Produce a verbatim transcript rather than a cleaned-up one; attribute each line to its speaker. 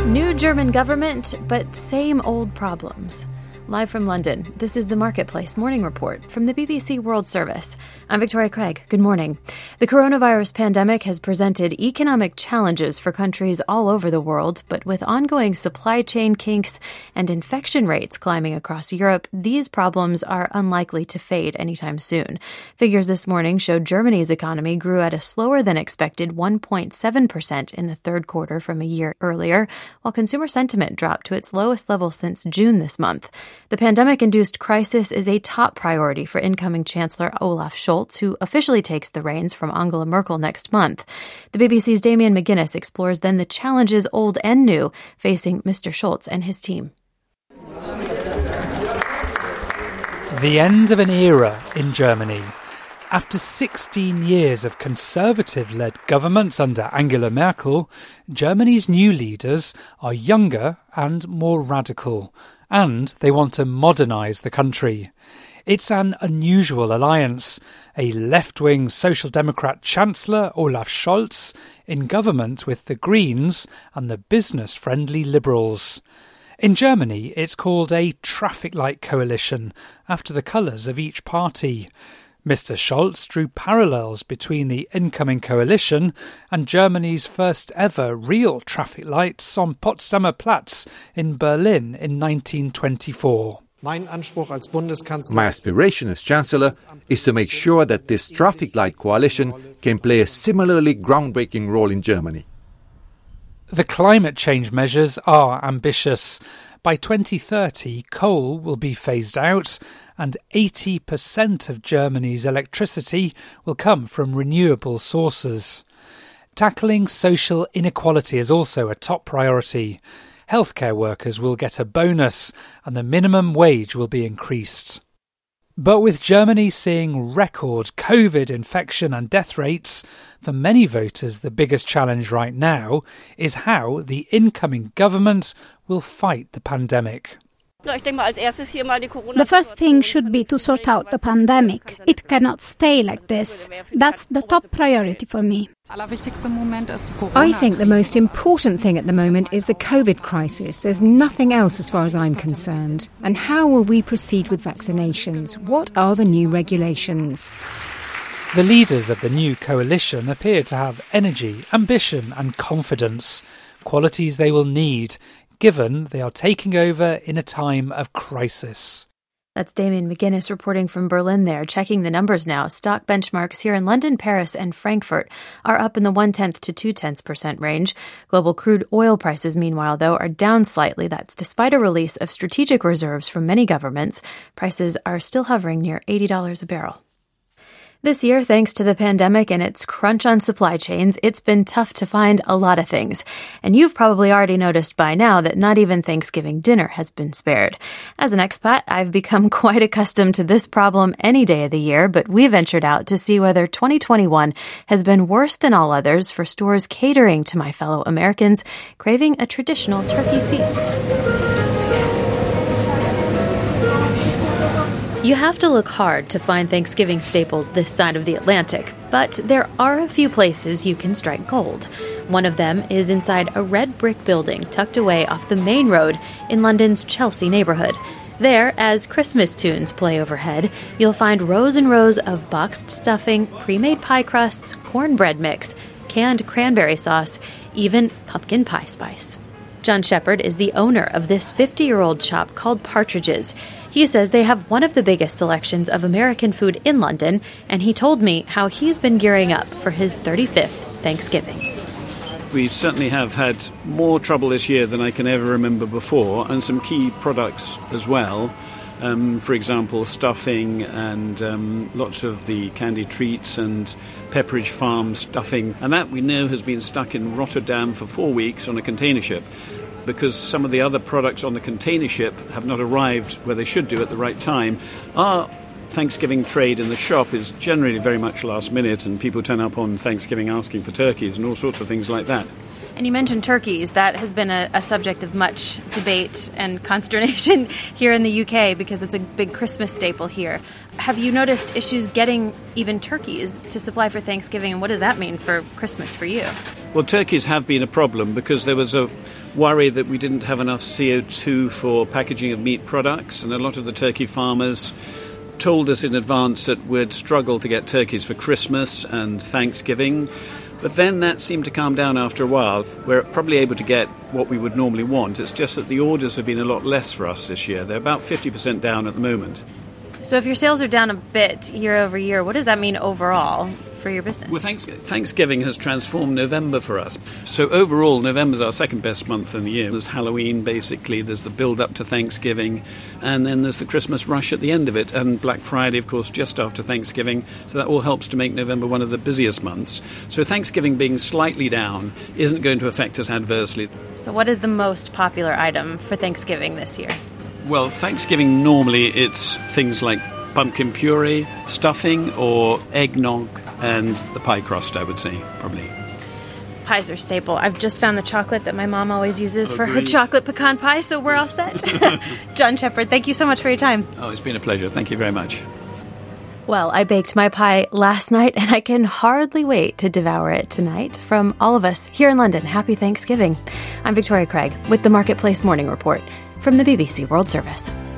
Speaker 1: New German government, but same old problems. Live from London, this is the Marketplace Morning Report from the B B C World Service. I'm Victoria Craig. Good morning. The coronavirus pandemic has presented economic challenges for countries all over the world, but with ongoing supply chain kinks and infection rates climbing across Europe, these problems are unlikely to fade anytime soon. Figures this morning showed Germany's economy grew at a slower than expected one point seven percent in the third quarter from a year earlier, while consumer sentiment dropped to its lowest level since June this month. The pandemic-induced crisis is a top priority for incoming Chancellor Olaf Scholz, who officially takes the reins from Angela Merkel next month. The B B C's Damien McGuinness explores then the challenges old and new facing Mister Scholz and his team.
Speaker 2: The end of an era in Germany. After sixteen years of Conservative-led governments under Angela Merkel, Germany's new leaders are younger and more radical, and they want to modernise the country. It's an unusual alliance, a left-wing Social Democrat Chancellor Olaf Scholz in government with the Greens and the business-friendly Liberals. In Germany, it's called a traffic light coalition, after the colours of each party. Mister Scholz drew parallels between the incoming coalition and Germany's first ever real traffic lights on Potsdamer Platz in Berlin in nineteen twenty-four.
Speaker 3: My aspiration as Chancellor is to make sure that this traffic light coalition can play a similarly groundbreaking role in Germany.
Speaker 2: The climate change measures are ambitious. By twenty thirty, coal will be phased out and eighty percent of Germany's electricity will come from renewable sources. Tackling social inequality is also a top priority. Healthcare workers will get a bonus and the minimum wage will be increased. But with Germany seeing record COVID infection and death rates, for many voters the biggest challenge right now is how the incoming government will fight the pandemic.
Speaker 4: The first thing should be to sort out the pandemic. It cannot stay like this. That's the top priority for me.
Speaker 5: I think the most important thing at the moment is the COVID crisis. There's nothing else as far as I'm concerned. And how will we proceed with vaccinations? What are the new regulations?
Speaker 2: The leaders of the new coalition appear to have energy, ambition and confidence, qualities they will need, given they are taking over in a time of crisis.
Speaker 1: That's Damien McGuinness reporting from Berlin there. Checking the numbers now. Stock benchmarks here in London, Paris and Frankfurt are up in the one-tenth to two-tenths percent range. Global crude oil prices, meanwhile, though, are down slightly. That's despite a release of strategic reserves from many governments. Prices are still hovering near eighty dollars a barrel. This year, thanks to the pandemic and its crunch on supply chains, it's been tough to find a lot of things. And you've probably already noticed by now that not even Thanksgiving dinner has been spared. As an expat, I've become quite accustomed to this problem any day of the year, but we ventured out to see whether twenty twenty-one has been worse than all others for stores catering to my fellow Americans craving a traditional turkey feast. You have to look hard to find Thanksgiving staples this side of the Atlantic, but there are a few places you can strike gold. One of them is inside a red brick building tucked away off the main road in London's Chelsea neighborhood. There, as Christmas tunes play overhead, you'll find rows and rows of boxed stuffing, pre-made pie crusts, cornbread mix, canned cranberry sauce, even pumpkin pie spice. John Shepherd is the owner of this fifty-year-old shop called Partridge's. He says they have one of the biggest selections of American food in London, and he told me how he's been gearing up for his thirty-fifth Thanksgiving.
Speaker 6: We certainly have had more trouble this year than I can ever remember before, and some key products as well. Um, for example, stuffing and um, lots of the candy treats and Pepperidge Farm stuffing. And that we know has been stuck in Rotterdam for four weeks on a container ship, because some of the other products on the container ship have not arrived where they should do at the right time. Our Thanksgiving trade in the shop is generally very much last minute, and people turn up on Thanksgiving asking for turkeys and all sorts of things like that.
Speaker 1: And you mentioned turkeys. That has been a, a subject of much debate and consternation here in the U K because it's a big Christmas staple here. Have you noticed issues getting even turkeys to supply for Thanksgiving, and what does that mean for Christmas for you?
Speaker 6: Well, turkeys have been a problem because there was a worry that we didn't have enough C O two for packaging of meat products, and a lot of the turkey farmers told us in advance that we'd struggle to get turkeys for Christmas and Thanksgiving. But then that seemed to calm down after a while. We're probably able to get what we would normally want. It's just that the orders have been a lot less for us this year. They're about fifty percent down at the moment.
Speaker 1: So if your sales are down a bit year over year, what does that mean overall for your business?
Speaker 6: Well, thanks, Thanksgiving has transformed November for us. So overall, November's our second best month in the year. There's Halloween, basically. There's the build-up to Thanksgiving. And then there's the Christmas rush at the end of it. And Black Friday, of course, just after Thanksgiving. So that all helps to make November one of the busiest months. So Thanksgiving being slightly down isn't going to affect us adversely.
Speaker 1: So what is the most popular item for Thanksgiving this year?
Speaker 6: Well, Thanksgiving, normally it's things like pumpkin puree, stuffing, or eggnog, and the pie crust, I would say, probably.
Speaker 1: Pies are staple. I've just found the chocolate that my mom always uses
Speaker 6: oh,
Speaker 1: for
Speaker 6: great.
Speaker 1: her chocolate pecan pie, so we're all set. John Shepherd, thank you so much for your time.
Speaker 6: Oh, it's been a pleasure. Thank you very much.
Speaker 1: Well, I baked my pie last night, and I can hardly wait to devour it tonight. From all of us here in London, happy Thanksgiving. I'm Victoria Craig with the Marketplace Morning Report from the B B C World Service.